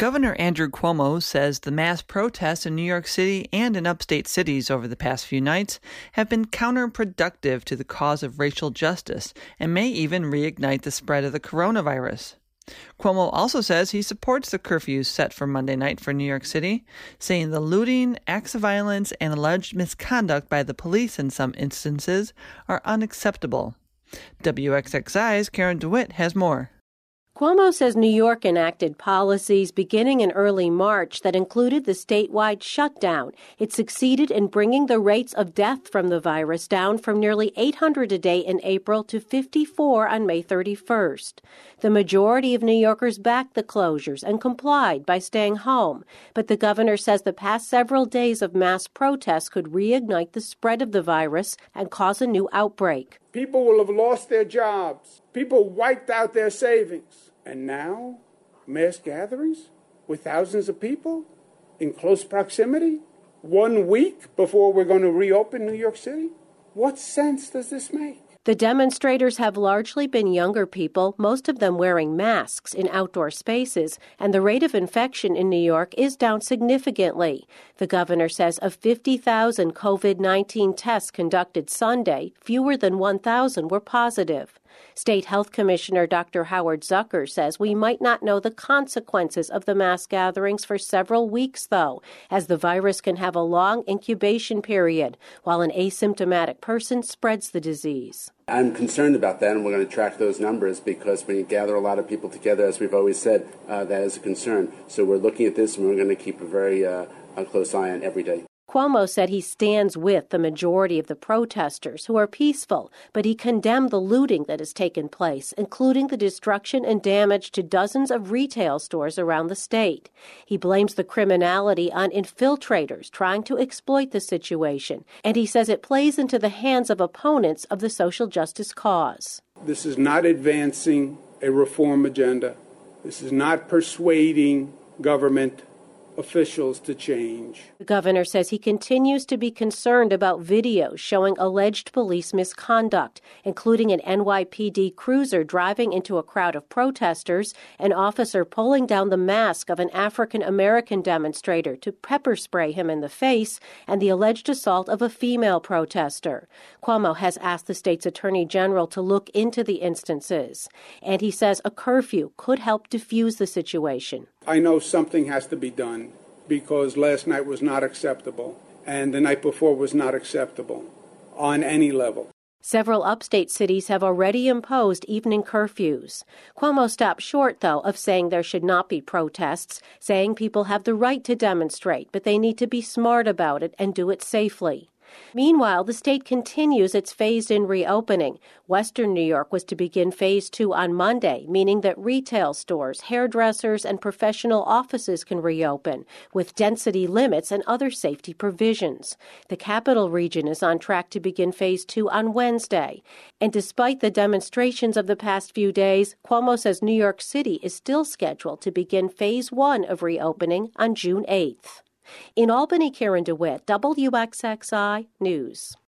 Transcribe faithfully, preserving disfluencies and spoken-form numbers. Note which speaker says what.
Speaker 1: Governor Andrew Cuomo says the mass protests in New York City and in upstate cities over the past few nights have been counterproductive to the cause of racial justice and may even reignite the spread of the coronavirus. Cuomo also says he supports the curfews set for Monday night for New York City, saying the looting, acts of violence, and alleged misconduct by the police in some instances are unacceptable. W X X I's Karen DeWitt has more.
Speaker 2: Cuomo says New York enacted policies beginning in early March that included the statewide shutdown. It succeeded in bringing the rates of death from the virus down from nearly eight hundred a day in April to fifty-four on May thirty-first. The majority of New Yorkers backed the closures and complied by staying home. But the governor says the past several days of mass protests could reignite the spread of the virus and cause a new outbreak.
Speaker 3: People will have lost their jobs. People wiped out their savings. And now, mass gatherings with thousands of people in close proximity, one week before we're going to reopen New York City? What sense does this make?
Speaker 2: The demonstrators have largely been younger people, most of them wearing masks in outdoor spaces, and the rate of infection in New York is down significantly. The governor says of fifty thousand COVID nineteen tests conducted Sunday, fewer than one thousand were positive. State Health Commissioner Doctor Howard Zucker says we might not know the consequences of the mass gatherings for several weeks, though, as the virus can have a long incubation period while an asymptomatic person spreads the disease.
Speaker 4: I'm concerned about that, and we're going to track those numbers because when you gather a lot of people together, as we've always said, uh, that is a concern. So we're looking at this, and we're going to keep a very uh, a close eye on every day.
Speaker 2: Cuomo said he stands with the majority of the protesters who are peaceful, but he condemned the looting that has taken place, including the destruction and damage to dozens of retail stores around the state. He blames the criminality on infiltrators trying to exploit the situation, and he says it plays into the hands of opponents of the social justice cause.
Speaker 3: This is not advancing a reform agenda. This is not persuading government officials to change.
Speaker 2: The governor says he continues to be concerned about videos showing alleged police misconduct, including an N Y P D cruiser driving into a crowd of protesters, an officer pulling down the mask of an African-American demonstrator to pepper spray him in the face, and the alleged assault of a female protester. Cuomo has asked the state's attorney general to look into the instances, and he says a curfew could help diffuse the situation.
Speaker 3: I know something has to be done because last night was not acceptable and the night before was not acceptable on any level.
Speaker 2: Several upstate cities have already imposed evening curfews. Cuomo stopped short, though, of saying there should not be protests, saying people have the right to demonstrate, but they need to be smart about it and do it safely. Meanwhile, the state continues its phased-in reopening. Western New York was to begin phase two on Monday, meaning that retail stores, hairdressers, and professional offices can reopen, with density limits and other safety provisions. The Capital Region is on track to begin phase two on Wednesday. And despite the demonstrations of the past few days, Cuomo says New York City is still scheduled to begin phase one of reopening on June eighth. In Albany, Karen DeWitt, W X X I News.